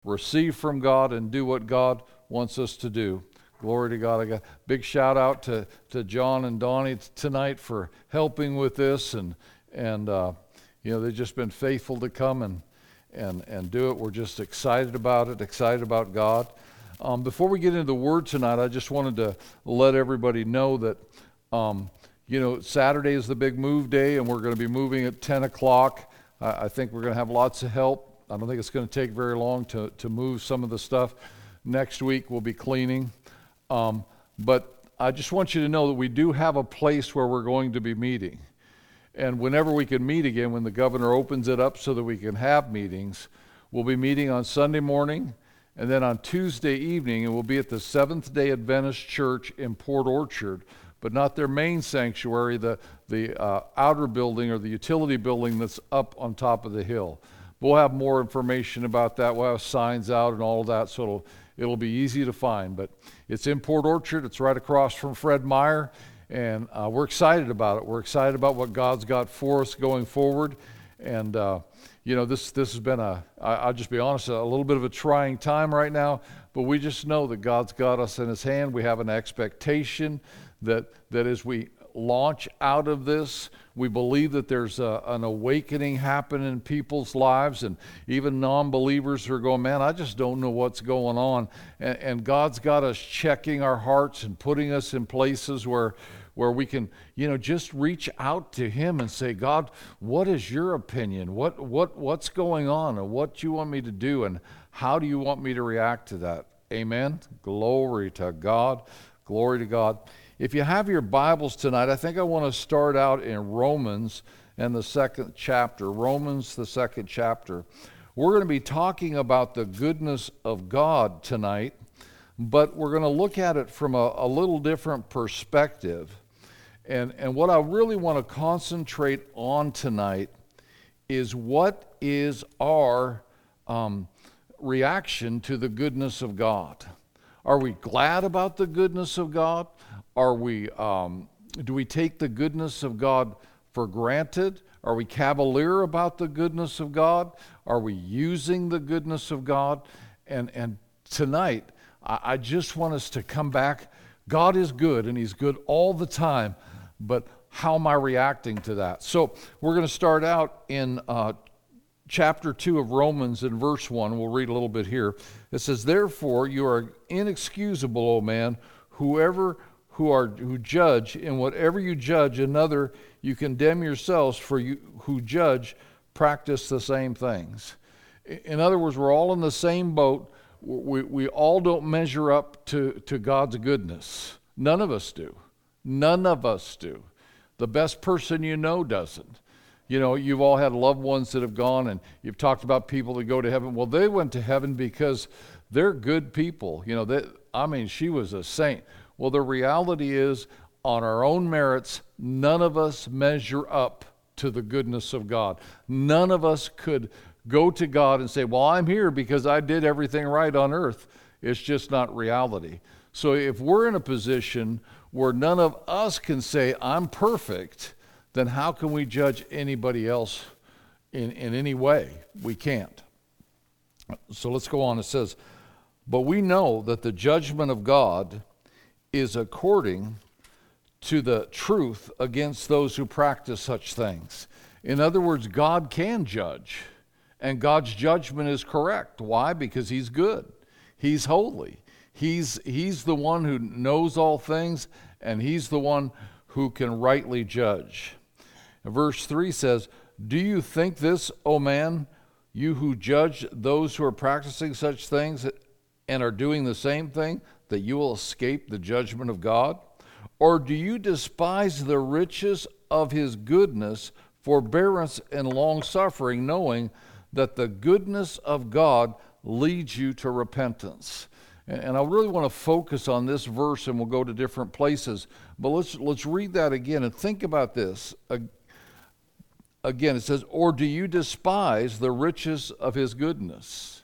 receive from God and do what God wants us to do. Glory to God. I got a big shout out to John and Donnie tonight for helping with this, and they've just been faithful to come and do it. We're just excited about it, excited about God. Before we get into the Word tonight, I just wanted to let everybody know that Saturday is the big move day, and we're going to be moving at 10 o'clock. I think we're going to have lots of help. I don't think it's going to take very long to move some of the stuff. Next week we'll be cleaning. But I just want you to know that we do have a place where we're going to be meeting. And whenever we can meet again, when the governor opens it up so that we can have meetings, we'll be meeting on Sunday morning, and then on Tuesday evening, and we'll be at the Seventh-day Adventist Church in Port Orchard, but not their main sanctuary, the outer building or the utility building that's up on top of the hill. We'll have more information about that. We'll have signs out and all of that, so it'll be easy to find. But it's in Port Orchard. It's right across from Fred Meyer, and we're excited about it. We're excited about what God's got for us going forward. And this has been I'll just be honest, a little bit of a trying time right now, but we just know that God's got us in His hand. We have an expectation that as we launch out of this, we believe that there's an awakening happening in people's lives, and even non-believers who are going, man, I just don't know what's going on. And God's got us checking our hearts and putting us in places where we can, just reach out to Him and say, God, what is your opinion? What's going on, and what do you want me to do, and how do you want me to react to that? Amen. Glory to God. Glory to God. If you have your Bibles tonight, I think I want to start out in Romans and the second chapter. Romans, the second chapter. We're going to be talking about the goodness of God tonight, but we're going to look at it from a little different perspective. And what I really want to concentrate on tonight is what is our reaction to the goodness of God. Are we glad about the goodness of God? Do we take the goodness of God for granted? Are we cavalier about the goodness of God? Are we using the goodness of God? And tonight, I just want us to come back. God is good, and He's good all the time, but how am I reacting to that? So we're going to start out in chapter 2 of Romans in verse 1. We'll read a little bit here. It says, "Therefore you are inexcusable, O man, who judge, in whatever you judge another, you condemn yourselves, for you who judge practice the same things." In other words, we're all in the same boat. We all don't measure up to God's goodness. None of us do. None of us do. The best person you know doesn't. You've all had loved ones that have gone, and you've talked about people that go to heaven. Well, they went to heaven because they're good people. She was a saint. Well, the reality is, on our own merits, none of us measure up to the goodness of God. None of us could go to God and say, well, I'm here because I did everything right on earth. It's just not reality. So if we're in a position where none of us can say, I'm perfect, then how can we judge anybody else in any way? We can't. So let's go on. It says, "But we know that the judgment of God is according to the truth against those who practice such things." In other words, God can judge, and God's judgment is correct. Why? Because He's good. He's holy. He's the one who knows all things, and He's the one who can rightly judge. Verse 3 says, "Do you think this, O man, you who judge those who are practicing such things and are doing the same thing, that you will escape the judgment of God? Or do you despise the riches of His goodness, forbearance, and long-suffering, knowing that the goodness of God leads you to repentance?" And I really want to focus on this verse, and we'll go to different places. But let's read that again and think about this. Again, it says, "Or do you despise the riches of His goodness?"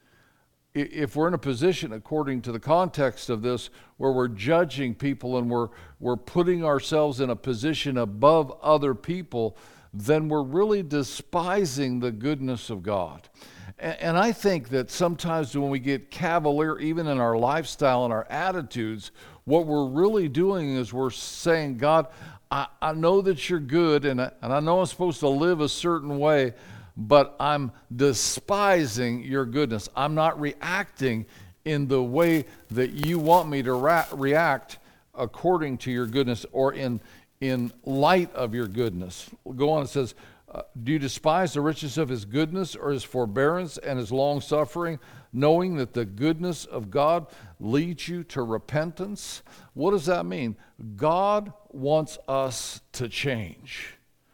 If we're in a position, according to the context of this, where we're judging people and we're putting ourselves in a position above other people, then we're really despising the goodness of God. And I think that sometimes when we get cavalier, even in our lifestyle and our attitudes, what we're really doing is we're saying, God, I know that you're good, and I know I'm supposed to live a certain way, but I'm despising your goodness. I'm not reacting in the way that you want me to react according to your goodness, or in light of your goodness. Go on, it says, do you despise the riches of his goodness or his forbearance and his long suffering, knowing that the goodness of God leads you to repentance? What does that mean? God wants us to change.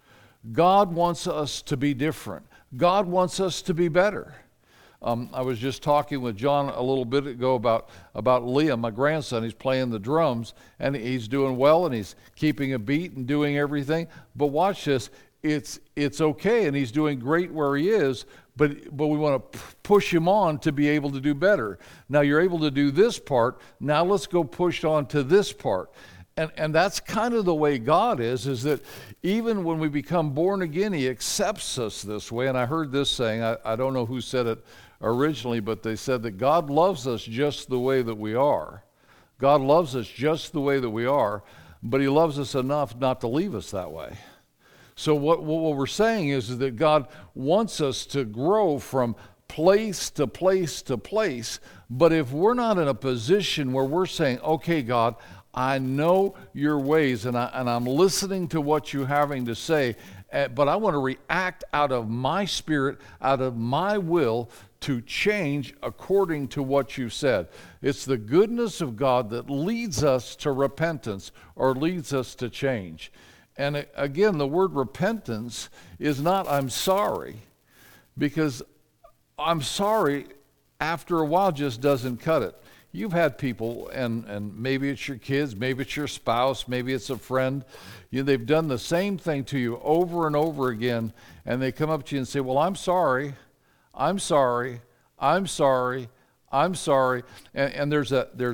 God wants us to be different. God wants us to be better. I was just talking with John a little bit ago about Liam, my grandson. He's playing the drums, and he's doing well, and he's keeping a beat and doing everything. But watch this. It's okay, and he's doing great where he is, but we want to push him on to be able to do better. Now you're able to do this part. Now let's go push on to this part. And that's kind of the way God is that even when we become born again, he accepts us this way. And I heard this saying, I don't know who said it originally, but they said that God loves us just the way that we are. God loves us just the way that we are, but he loves us enough not to leave us that way. So what we're saying is that God wants us to grow from place to place to place, but if we're not in a position where we're saying, okay, God, I know your ways, and I'm listening to what you're having to say, but I want to react out of my spirit, out of my will, to change according to what you said. It's the goodness of God that leads us to repentance or leads us to change. And again, the word repentance is not I'm sorry, because I'm sorry after a while just doesn't cut it. You've had people, and maybe it's your kids, maybe it's your spouse, maybe it's a friend, they've done the same thing to you over and over again, and they come up to you and say, well, I'm sorry, I'm sorry, I'm sorry, I'm sorry. And it's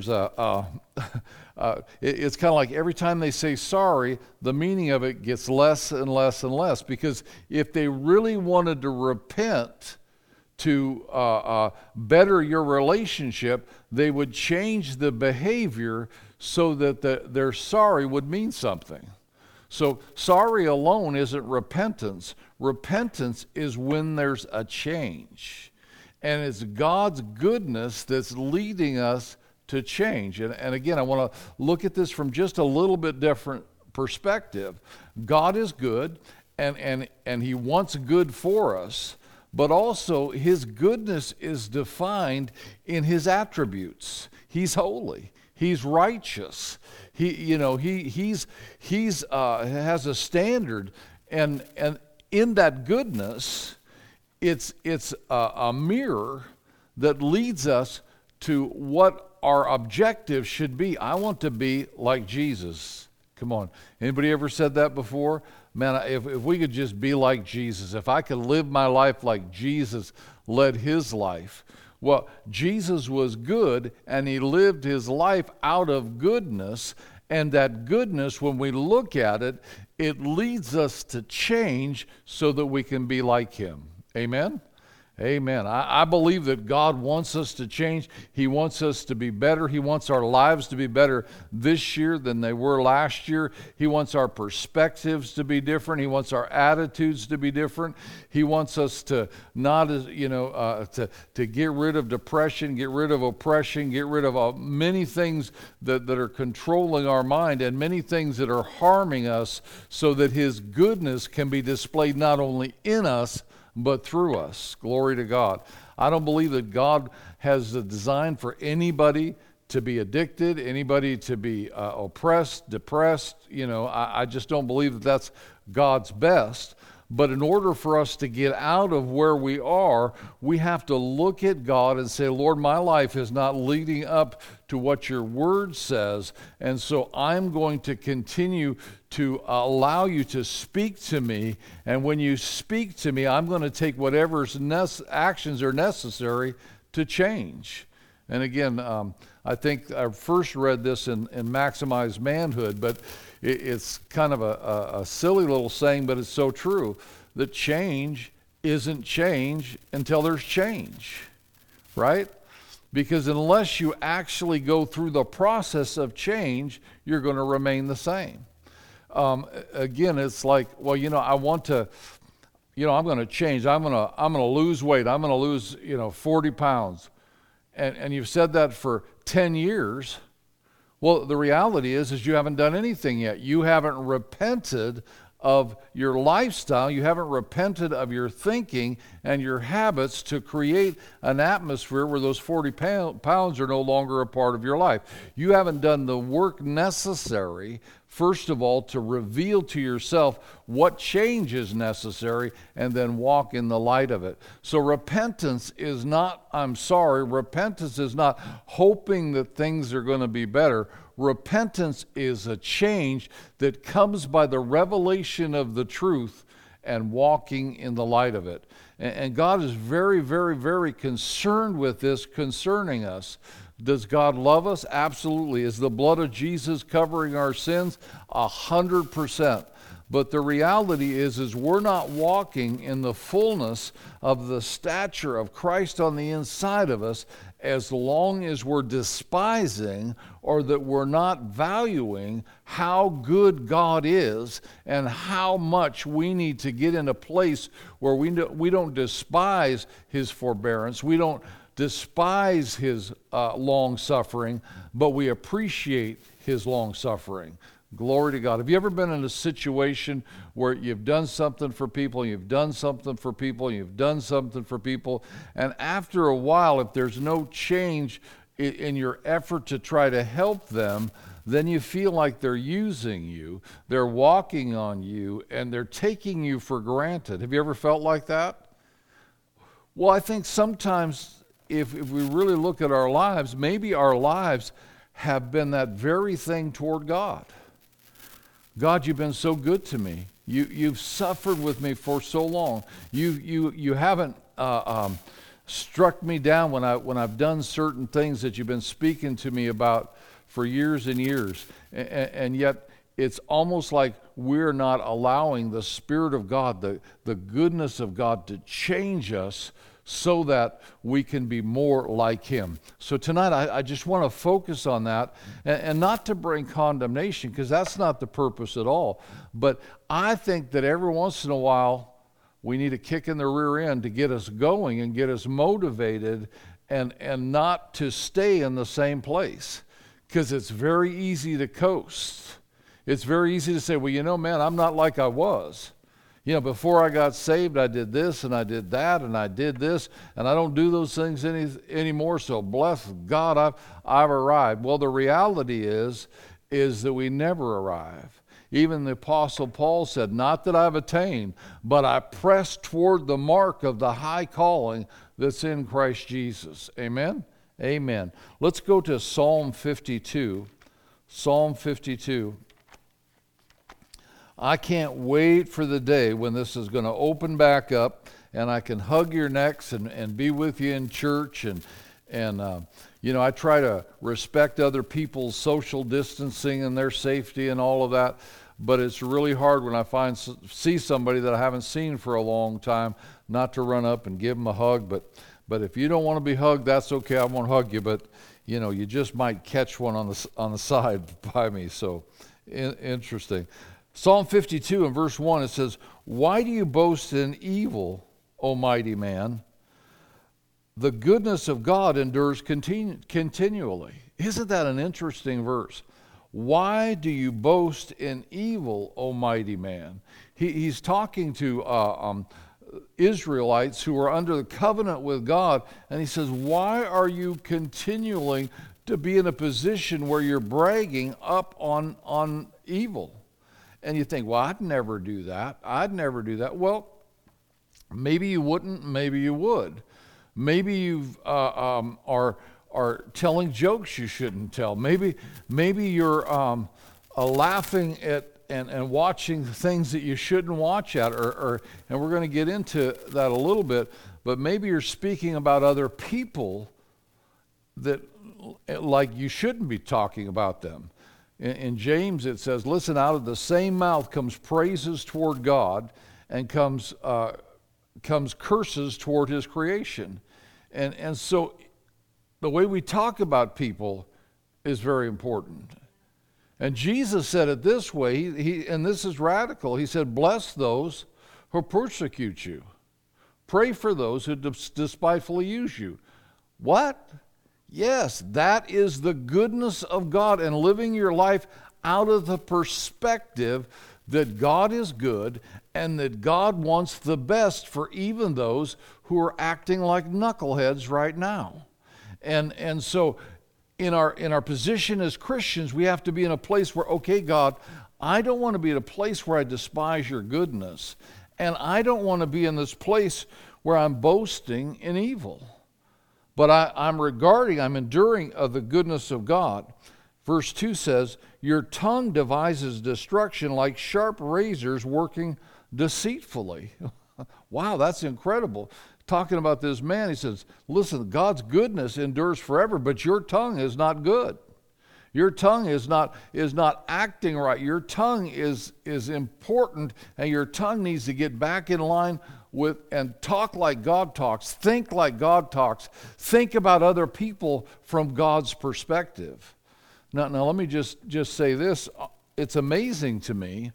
kind of like every time they say sorry, the meaning of it gets less and less and less, because if they really wanted to repent to better your relationship, they would change the behavior so that their sorry would mean something. So sorry alone isn't repentance. Repentance is when there's a change. And it's God's goodness that's leading us to change. And again, I want to look at this from just a little bit different perspective. God is good, and he wants good for us. But also, his goodness is defined in his attributes. He's holy. He's righteous. He has a standard, and in that goodness, it's a mirror that leads us to what our objective should be. I want to be like Jesus. Come on. Anybody ever said that before? Man, if we could just be like Jesus, if I could live my life like Jesus led his life. Well, Jesus was good, and he lived his life out of goodness, and that goodness, when we look at it, it leads us to change so that we can be like him. Amen? Amen. I believe that God wants us to change. He wants us to be better. He wants our lives to be better this year than they were last year. He wants our perspectives to be different. He wants our attitudes to be different. He wants us to not, to get rid of depression, get rid of oppression, get rid of many things that are controlling our mind, and many things that are harming us, so that his goodness can be displayed not only in us, but through us. Glory to God. I don't believe that God has a design for anybody to be addicted, anybody to be oppressed, depressed. I just don't believe that that's God's best. But in order for us to get out of where we are, we have to look at God and say, Lord, my life is not leading up to what your word says, and so I'm going to continue to allow you to speak to me, and when you speak to me, I'm going to take whatever actions are necessary to change. And again, I think I first read this in Maximize Manhood, but it's kind of a silly little saying, but it's so true, that change isn't change until there's change, right? Because unless you actually go through the process of change, you're going to remain the same. Again, it's like, well, I want to, I'm going to change. I'm going to lose weight. I'm going to lose, 40 pounds. And you've said that for 10 years. Well, the reality is you haven't done anything yet. You haven't repented of your lifestyle. You haven't repented of your thinking and your habits to create an atmosphere where those 40 pounds are no longer a part of your life. You haven't done the work necessary, first of all, to reveal to yourself what change is necessary and then walk in the light of it. So repentance is not, I'm sorry, repentance is not hoping that things are going to be better. Repentance is a change that comes by the revelation of the truth and walking in the light of it. And God is very, very, very concerned with this concerning us. Does God love us? Absolutely. Is the blood of Jesus covering our sins? 100%. But the reality is we're not walking in the fullness of the stature of Christ on the inside of us as long as we're despising or that we're not valuing how good God is and how much we need to get in a place where we don't despise His forbearance, we don't despise His long-suffering, but we appreciate His long-suffering. Glory to God. Have you ever been in a situation where you've done something for people, you've done something for people, you've done something for people, and after a while, if there's no change in your effort to try to help them, then you feel like they're using you, they're walking on you, and they're taking you for granted. Have you ever felt like that? Well, I think sometimes if we really look at our lives, maybe our lives have been that very thing toward God. God, you've been so good to me. You've suffered with me for so long. You haven't struck me down when I've done certain things that you've been speaking to me about for years and years. And yet it's almost like we're not allowing the Spirit of God, the goodness of God to change us so that we can be more like Him. So tonight I just want to focus on that and not to bring condemnation, because that's not the purpose at all. But I think that every once in a while we need a kick in the rear end to get us going and get us motivated and not to stay in the same place, because it's very easy to coast. It's very easy to say, well, man, I'm not like I was. Before I got saved, I did this and I did that and I did this, and I don't do those things anymore, so bless God, I've arrived. Well, the reality is that we never arrive. Even the Apostle Paul said, not that I've attained, but I press toward the mark of the high calling that's in Christ Jesus. Amen? Amen. Let's go to Psalm 52. Psalm 52. I can't wait for the day when this is going to open back up and I can hug your necks and be with you in church. And I try to respect other people's social distancing and their safety and all of that. But it's really hard when I see somebody that I haven't seen for a long time not to run up and give them a hug. But if you don't want to be hugged, that's okay. I won't hug you. But, you just might catch one on the side by me. So interesting. Psalm 52 and verse 1, it says, "Why do you boast in evil, O mighty man? The goodness of God endures continually." Isn't that an interesting verse? Why do you boast in evil, O mighty man? He's talking to Israelites who are under the covenant with God, and he says, why are you continuing to be in a position where you're bragging up on evil? And you think, well, I'd never do that. I'd never do that. Well, maybe you wouldn't, maybe you would. Maybe you are telling jokes you shouldn't tell. Maybe you're laughing at and watching things that you shouldn't watch at, and we're going to get into that a little bit, but maybe you're speaking about other people that like you shouldn't be talking about them. In James it says, listen, out of the same mouth comes praises toward God and comes curses toward his creation. And so the way we talk about people is very important. And Jesus said it this way, and this is radical. He said, bless those who persecute you. Pray for those who despitefully use you. What? Yes, that is the goodness of God and living your life out of the perspective that God is good and that God wants the best for even those who are acting like knuckleheads right now. And so in our position as Christians, we have to be in a place where, okay, God, I don't want to be in a place where I despise your goodness, and I don't want to be in this place where I'm boasting in evil. But I'm enduring of the goodness of God. Verse 2 says, your tongue devises destruction like sharp razors working deceitfully. Wow, that's incredible. Talking about this man, he says, listen, God's goodness endures forever, but your tongue is not good. Your tongue is not acting right. Your tongue is important, and your tongue needs to get back in line with and talk like God talks, think like God talks, think about other people from God's perspective. Now let me just say this. It's amazing to me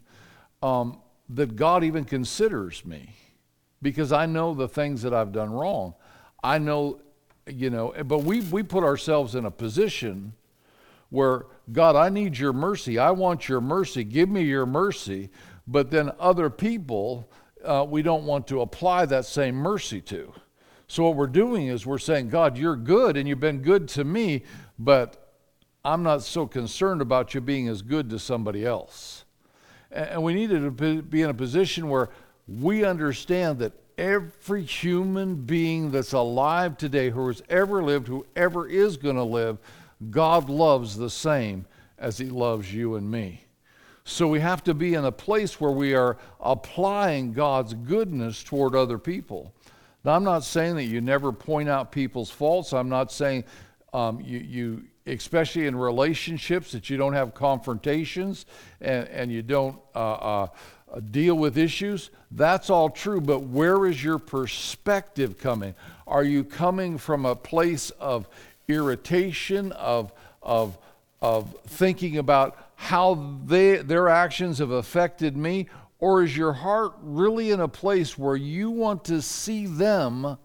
that God even considers me, because I know the things that I've done wrong. I know, but we put ourselves in a position where, God, I need your mercy. I want your mercy. Give me your mercy. But then other people, we don't want to apply that same mercy to. So what we're doing is we're saying, God, you're good and you've been good to me, but I'm not so concerned about you being as good to somebody else. And we need to be in a position where we understand that every human being that's alive today, who has ever lived, whoever is going to live, God loves the same as he loves you and me. So we have to be in a place where we are applying God's goodness toward other people. Now, I'm not saying that you never point out people's faults. I'm not saying you especially in relationships, that you don't have confrontations and you don't deal with issues. That's all true, but where is your perspective coming? Are you coming from a place of irritation, of thinking about how their actions have affected me? Or is your heart really in a place where you want to see them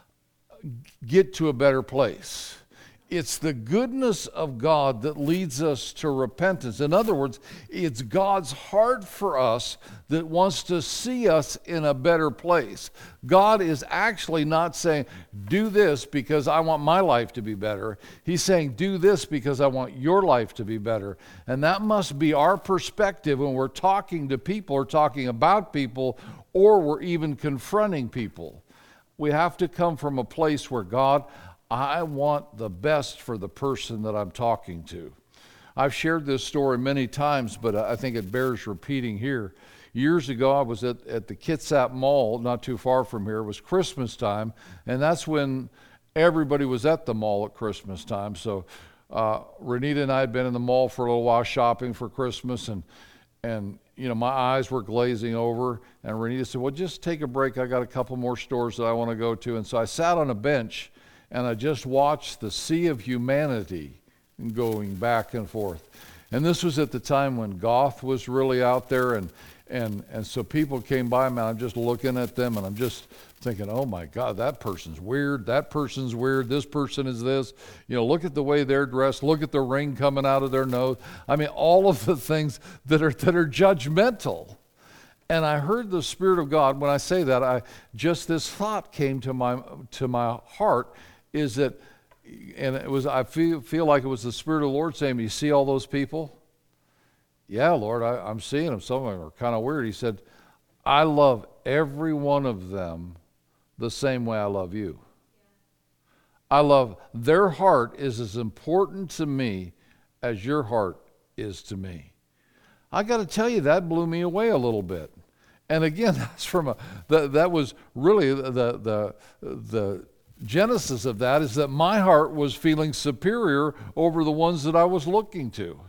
get to a better place? It's the goodness of God that leads us to repentance. In other words, it's God's heart for us that wants to see us in a better place. God is actually not saying, do this because I want my life to be better. He's saying, do this because I want your life to be better. And that must be our perspective when we're talking to people or talking about people, or we're even confronting people. We have to come from a place where, God, I want the best for the person that I'm talking to. I've shared this story many times, but I think it bears repeating here. Years ago, I was at the Kitsap Mall, not too far from here. It was Christmas time, and that's when everybody was at the mall at Christmas time. So Renita and I had been in the mall for a little while shopping for Christmas, and my eyes were glazing over, and Renita said, well, just take a break. I got a couple more stores that I want to go to. And so I sat on a bench, and I just watched the sea of humanity going back and forth. And this was at the time when goth was really out there, and so people came by me, and I'm just looking at them, and I'm just thinking, oh my God, that person's weird, this person is this. Look at the way they're dressed, look at the ring coming out of their nose. I mean, all of the things that are judgmental. And I heard the Spirit of God. When I say that, this thought came to my heart, is that, and it was, I feel like it was the Spirit of the Lord saying, you see all those people? Yeah, Lord, I'm seeing them. Some of them are kind of weird. He said, I love every one of them the same way I love you. I love their heart is as important to me as your heart is to me. I got to tell you, that blew me away a little bit. And again, that's that was really the genesis of that is that my heart was feeling superior over the ones that I was looking to.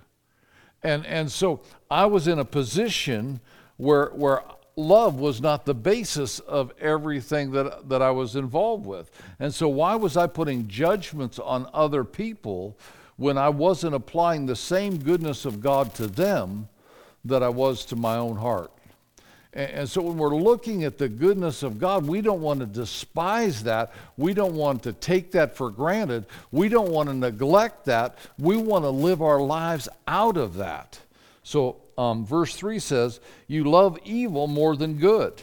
And so I was in a position where love was not the basis of everything that I was involved with. And so why was I putting judgments on other people when I wasn't applying the same goodness of God to them that I was to my own heart? And so when we're looking at the goodness of God, we don't want to despise that. We don't want to take that for granted. We don't want to neglect that. We want to live our lives out of that. So verse 3 says, you love evil more than good,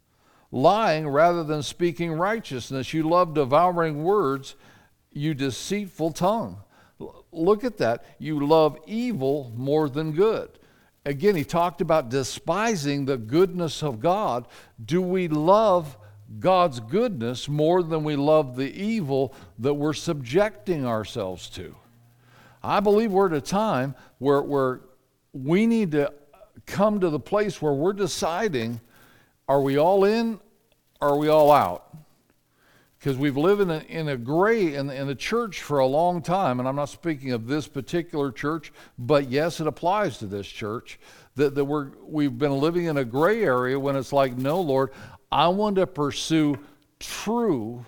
lying rather than speaking righteousness. You love devouring words, you deceitful tongue. Look at that. You love evil more than good. Again, he talked about despising the goodness of God. Do we love God's goodness more than we love the evil that we're subjecting ourselves to? I believe we're at a time where we need to come to the place where we're deciding, are we all in, or are we all out? Because we've lived in a gray in the church for a long time, and I'm not speaking of this particular church, but yes, it applies to this church, that we've been living in a gray area when it's like, no, Lord, I want to pursue true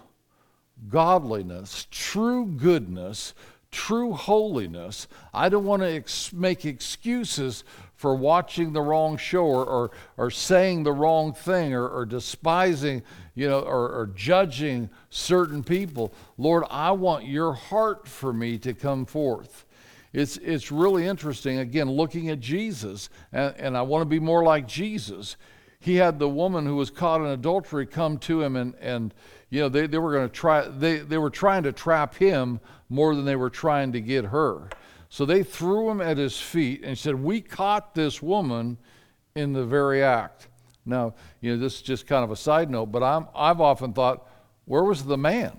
godliness, true goodness, true holiness. I don't want to make excuses for watching the wrong show or saying the wrong thing or despising, or judging certain people. Lord, I want your heart for me to come forth. It's really interesting, again, looking at Jesus, and I want to be more like Jesus. He had the woman who was caught in adultery come to him, and they were going to try. They were trying to trap him more than they were trying to get her. So they threw him at his feet and said, we caught this woman in the very act. Now, this is just kind of a side note, but I've often thought, where was the man?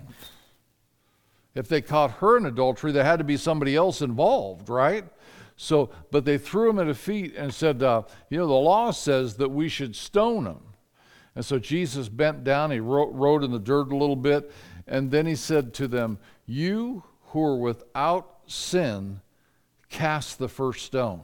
If they caught her in adultery, there had to be somebody else involved, right? So, but they threw him at his feet and said, the law says that we should stone him. And so Jesus bent down, he wrote in the dirt a little bit, and then he said to them, you who are without sin, cast the first stone.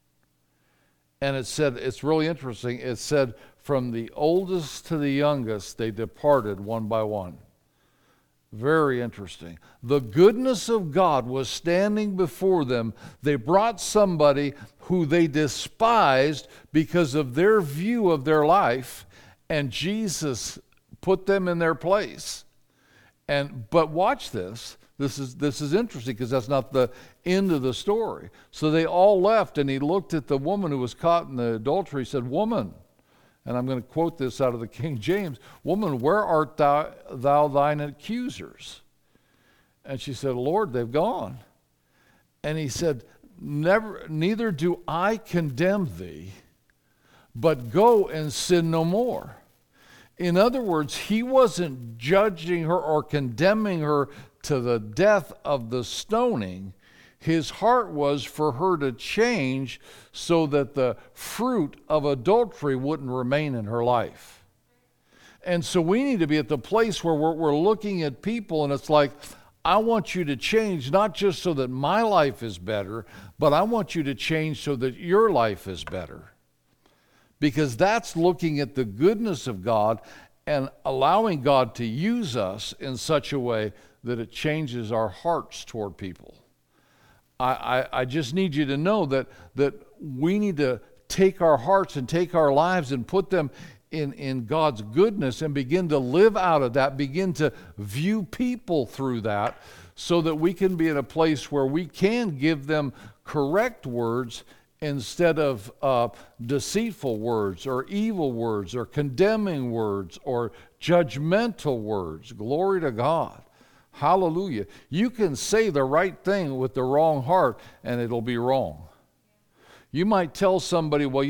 And it said, it's really interesting, it said, from the oldest to the youngest, they departed one by one. Very interesting. The goodness of God was standing before them. They brought somebody who they despised because of their view of their life, and Jesus put them in their place. But watch this. This is interesting because that's not the end of the story. So they all left, and he looked at the woman who was caught in the adultery. He said, woman, and I'm going to quote this out of the King James, woman, where art thou thine accusers? And she said, Lord, they've gone. And he said, neither do I condemn thee, but go and sin no more. In other words, he wasn't judging her or condemning her to the death of the stoning. His heart was for her to change so that the fruit of adultery wouldn't remain in her life. And so we need to be at the place where we're looking at people and it's like, I want you to change, not just so that my life is better, but I want you to change so that your life is better. Because that's looking at the goodness of God and allowing God to use us in such a way that it changes our hearts toward people. I just need you to know that we need to take our hearts and take our lives and put them in God's goodness and begin to live out of that, begin to view people through that so that we can be in a place where we can give them correct words instead of deceitful words or evil words or condemning words or judgmental words. Glory to God. Hallelujah. You can say the right thing with the wrong heart and it'll be wrong. You might tell somebody, well,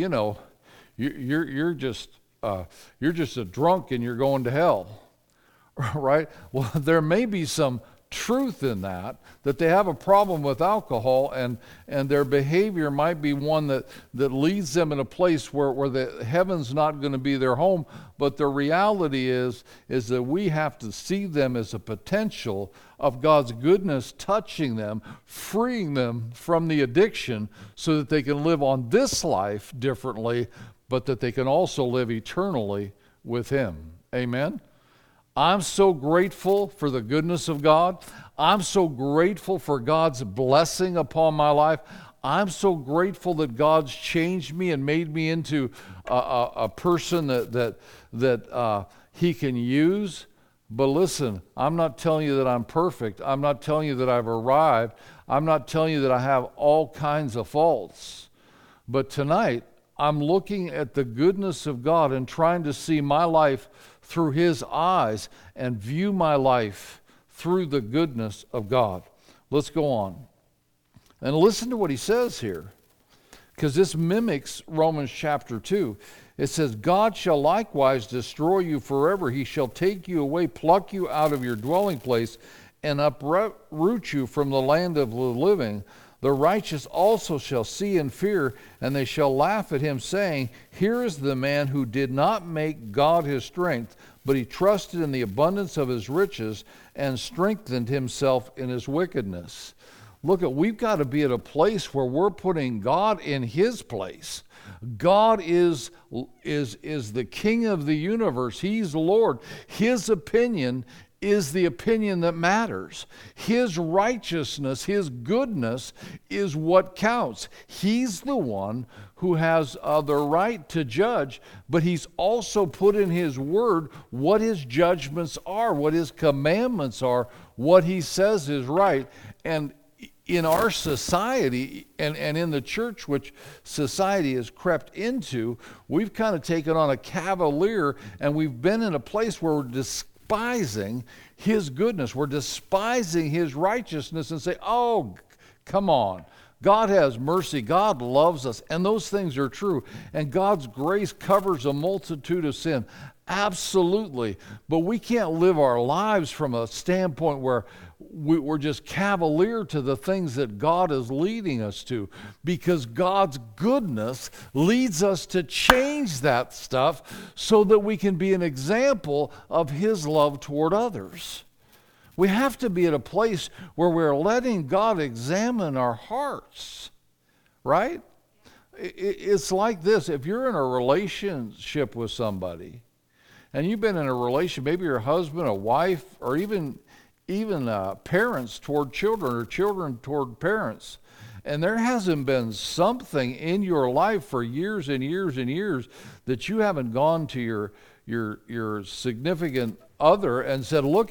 you're just a drunk and you're going to hell. Right? Well, there may be some truth in that they have a problem with alcohol, and their behavior might be one that leads them in a place where the heaven's not going to be their home. But the reality is that we have to see them as a potential of God's goodness touching them, freeing them from the addiction so that they can live on this life differently, but that they can also live eternally with Him. Amen? I'm so grateful for the goodness of God. I'm so grateful for God's blessing upon my life. I'm so grateful that God's changed me and made me into a person that He can use. But listen, I'm not telling you that I'm perfect. I'm not telling you that I've arrived. I'm not telling you that I have all kinds of faults. But tonight, I'm looking at the goodness of God and trying to see my life through His eyes and view my life through the goodness of God. Let's go on. And listen to what he says here, because this mimics Romans chapter 2. It says, God shall likewise destroy you forever. He shall take you away, pluck you out of your dwelling place, and uproot you from the land of the living. The righteous also shall see and fear, and they shall laugh at him, saying, here is the man who did not make God his strength, but he trusted in the abundance of his riches and strengthened himself in his wickedness. Look, we've got to be at a place where we're putting God in His place. God is the King of the universe. He's Lord. His opinion is the opinion that matters. His righteousness, His goodness is what counts. He's the one who has the right to judge, but He's also put in His word what His judgments are, what His commandments are, what He says is right. And in our society and in the church, which society has crept into, we've kind of taken on a cavalier, and we've been in a place where we're despising His goodness. We're despising His righteousness and say, oh, come on. God has mercy. God loves us. And those things are true. And God's grace covers a multitude of sin. Absolutely. But we can't live our lives from a standpoint where we're just cavalier to the things that God is leading us to, because God's goodness leads us to change that stuff so that we can be an example of His love toward others. We have to be at a place where we're letting God examine our hearts, right? It's like this. If you're in a relationship with somebody, and you've been in a relation, maybe your husband, a wife, or even parents toward children, or children toward parents, and there hasn't been something in your life for years and years and years that you haven't gone to your significant other and said, look,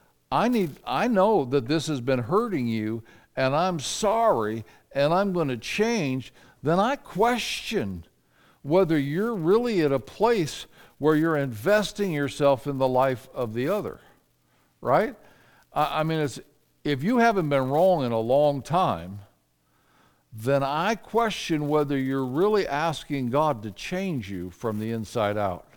I know that this has been hurting you, and I'm sorry, and I'm going to change, then I question whether you're really at a place where you're investing yourself in the life of the other, right? I mean, if you haven't been wrong in a long time, then I question whether you're really asking God to change you from the inside out.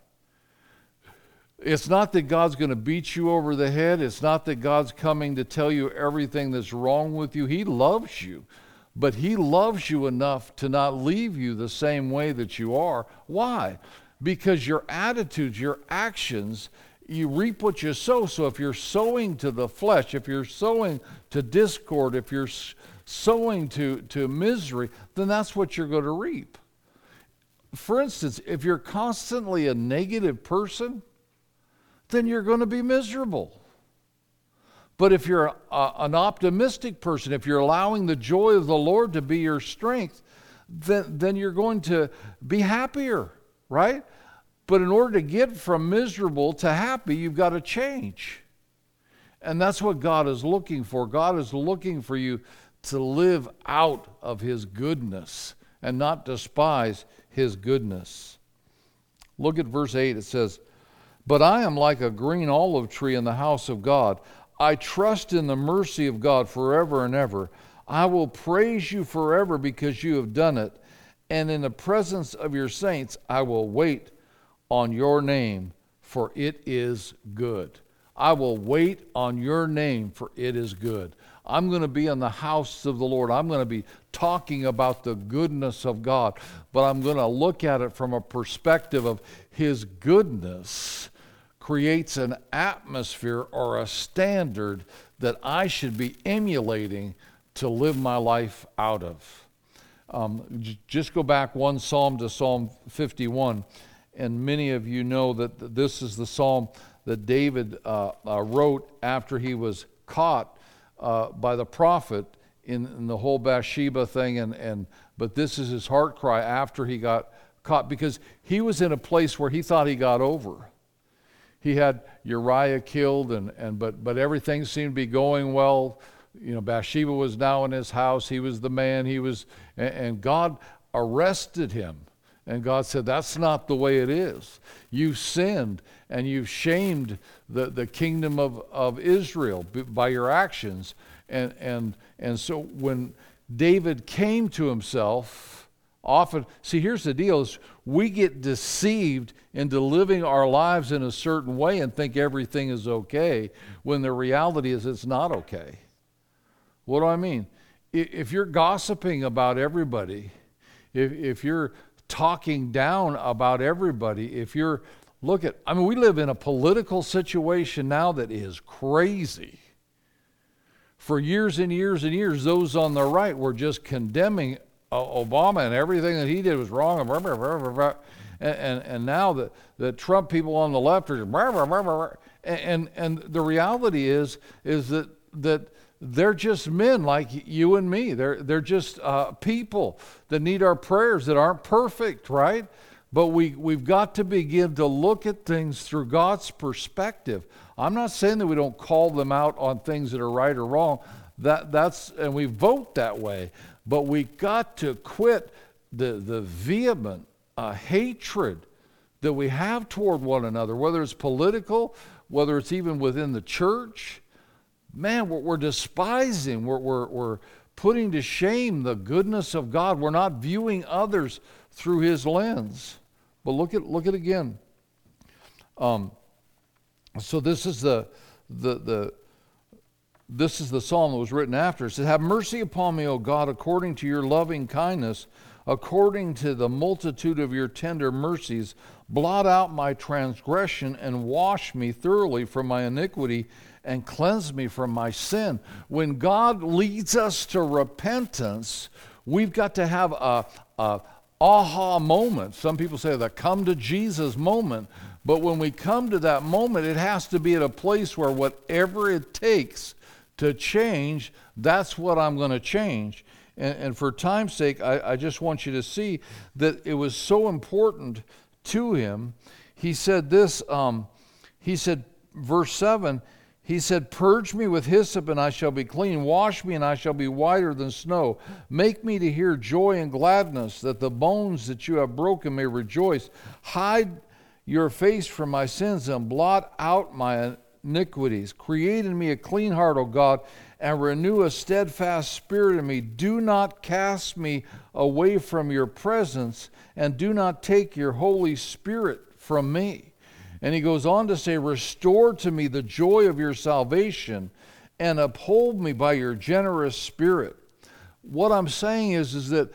It's not that God's going to beat you over the head. It's not that God's coming to tell you everything that's wrong with you. He loves you, but He loves you enough to not leave you the same way that you are. Why? Because your attitudes, your actions, you reap what you sow. So if you're sowing to the flesh, if you're sowing to discord, if you're sowing to misery, then that's what you're going to reap. For instance, if you're constantly a negative person, then you're going to be miserable. But if you're an optimistic person, if you're allowing the joy of the Lord to be your strength, then you're going to be happier, right? But in order to get from miserable to happy, you've got to change. And that's what God is looking for. God is looking for you to live out of His goodness and not despise His goodness. Look at verse 8. It says, but I am like a green olive tree in the house of God. I trust in the mercy of God forever and ever. I will praise you forever because you have done it. And in the presence of your saints, I will wait on your name, for it is good. I will wait on your name, for it is good. I'm going to be in the house of the Lord. I'm going to be talking about the goodness of God, but I'm going to look at it from a perspective of his goodness creates an atmosphere or a standard that I should be emulating to live my life out of. Just go back one psalm to Psalm 51, and many of you know that this is the psalm that David wrote after he was caught by the prophet in the whole Bathsheba thing, but this is his heart cry after he got caught, because he was in a place where he thought he got over. He had Uriah killed, but everything seemed to be going well. You know, Bathsheba was now in his house. He was the man. And God arrested him. And God said, that's not the way it is. You've sinned and you've shamed the kingdom of Israel by your actions. And so when David came to himself, often, see, here's the deal, is we get deceived into living our lives in a certain way and think everything is okay, when the reality is it's not okay. What do I mean? If you're gossiping about everybody, if you're talking down about everybody, we live in a political situation now that is crazy. For years and years and years, those on the right were just condemning Obama, and everything that he did was wrong, and now the Trump people on the left are and the reality is that they're just men like you and me. They're just people that need our prayers, that aren't perfect, right? But we've got to begin to look at things through God's perspective. I'm not saying that we don't call them out on things that are right or wrong. And we vote that way. But we got to quit the vehement hatred that we have toward one another, whether it's political, whether it's even within the church. Man, we're despising, we're putting to shame the goodness of God. We're not viewing others through his lens. But look at again. So this is the psalm that was written after. It says, have mercy upon me, O God, according to your loving kindness, according to the multitude of your tender mercies. Blot out my transgression and wash me thoroughly from my iniquity and cleanse me from my sin. When God leads us to repentance, we've got to have a aha moment. Some people say the come to Jesus moment. But when we come to that moment, it has to be at a place where whatever it takes to change, that's what I'm going to change. And for time's sake, I just want you to see that it was so important to him. He said this, verse 7, he said, purge me with hyssop and I shall be clean. Wash me and I shall be whiter than snow. Make me to hear joy and gladness, that the bones that you have broken may rejoice. Hide your face from my sins and blot out my iniquities. Create in me a clean heart, O God, and renew a steadfast spirit in me. Do not cast me away from your presence, and do not take your Holy Spirit from me. And he goes on to say, restore to me the joy of your salvation, and uphold me by your generous spirit. What I'm saying is that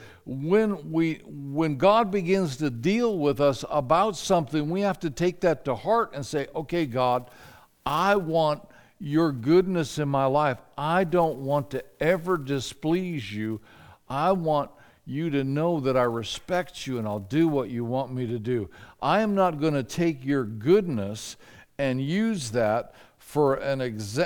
when God begins to deal with us about something, we have to take that to heart and say, okay, God, I want your goodness in my life. I don't want to ever displease you. I want you to know that I respect you and I'll do what you want me to do. I am not going to take your goodness and use that for and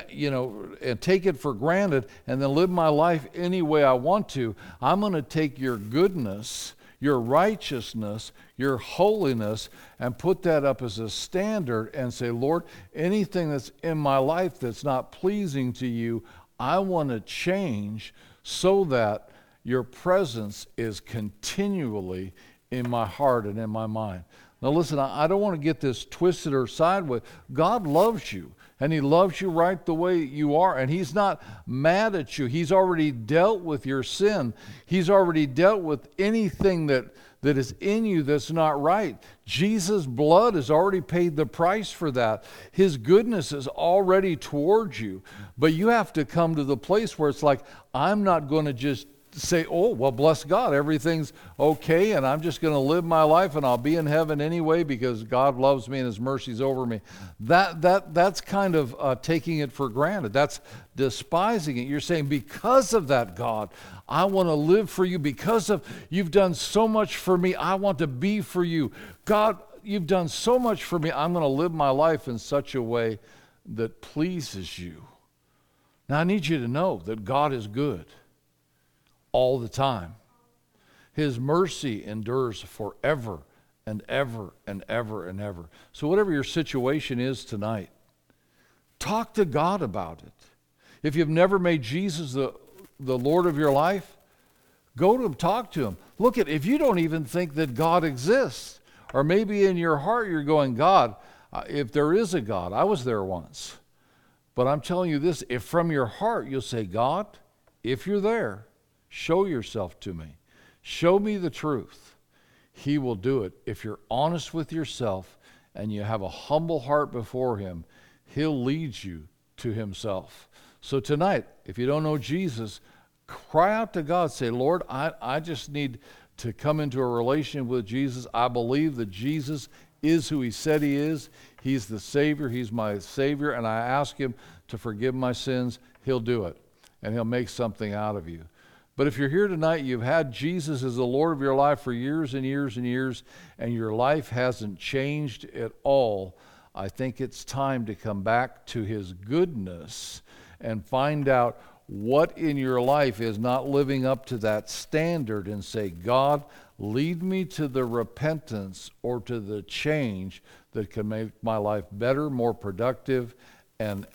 take it for granted and then live my life any way I want to. I'm going to take your goodness, your righteousness, your holiness, and put that up as a standard and say, Lord, anything that's in my life that's not pleasing to you, I want to change so that your presence is continually in my heart and in my mind. Now listen, I don't want to get this twisted or sideways. God loves you. And he loves you right the way you are. And he's not mad at you. He's already dealt with your sin. He's already dealt with anything that is in you that's not right. Jesus' blood has already paid the price for that. His goodness is already towards you. But you have to come to the place where it's like, I'm not going to just say, oh, well, bless God, everything's okay, and I'm just going to live my life, and I'll be in heaven anyway because God loves me and His mercy's over me. That's kind of taking it for granted. That's despising it. You're saying, because of that, God, I want to live for you. Because of you've done so much for me, I want to be for you. God, you've done so much for me. I'm going to live my life in such a way that pleases you. Now, I need you to know that God is good all the time. His mercy endures forever and ever and ever and ever. So whatever your situation is tonight, talk to God about it. If you've never made Jesus the Lord of your life, go to Him, talk to Him. Look if you don't even think that God exists, or maybe in your heart you're going, God, if there is a God, I was there once. But I'm telling you this, if from your heart you'll say, God, if you're there, show yourself to me. Show me the truth. He will do it. If you're honest with yourself and you have a humble heart before Him, He'll lead you to Himself. So tonight, if you don't know Jesus, cry out to God. Say, Lord, I just need to come into a relationship with Jesus. I believe that Jesus is who He said He is. He's the Savior. He's my Savior. And I ask Him to forgive my sins. He'll do it. And He'll make something out of you. But if you're here tonight, you've had Jesus as the Lord of your life for years and years and years, and your life hasn't changed at all, I think it's time to come back to His goodness and find out what in your life is not living up to that standard and say, God, lead me to the repentance or to the change that can make my life better, more productive, and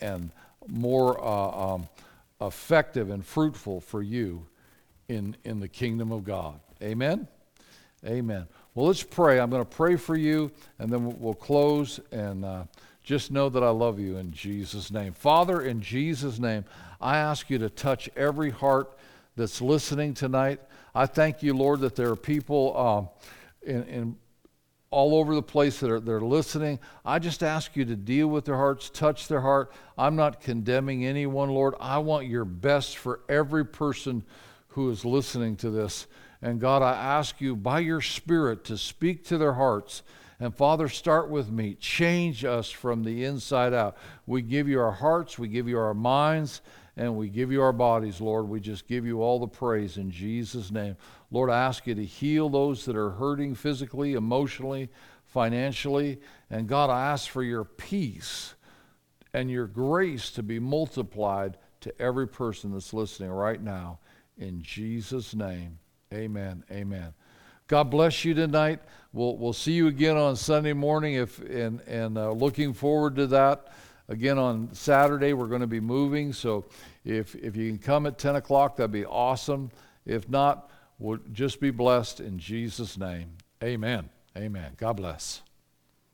more effective and fruitful for you in the kingdom of God. Amen? Amen. Well, let's pray. I'm going to pray for you, and then we'll close, and just know that I love you in Jesus' name. Father, in Jesus' name, I ask you to touch every heart that's listening tonight. I thank you, Lord, that there are people in all over the place that are listening. I just ask you to deal with their hearts, touch their heart. I'm not condemning anyone, Lord. I want your best for every person who is listening to this. And God, I ask you by your Spirit to speak to their hearts. And Father, start with me. Change us from the inside out. We give you our hearts, we give you our minds, and we give you our bodies, Lord. We just give you all the praise in Jesus' name. Lord, I ask you to heal those that are hurting physically, emotionally, financially. And God, I ask for your peace and your grace to be multiplied to every person that's listening right now. In Jesus' name, amen, amen. God bless you tonight. We'll see you again on Sunday morning, and looking forward to that. Again on Saturday, we're going to be moving, so if you can come at 10 o'clock, that'd be awesome. If not, we'll just be blessed in Jesus' name. Amen, amen. God bless.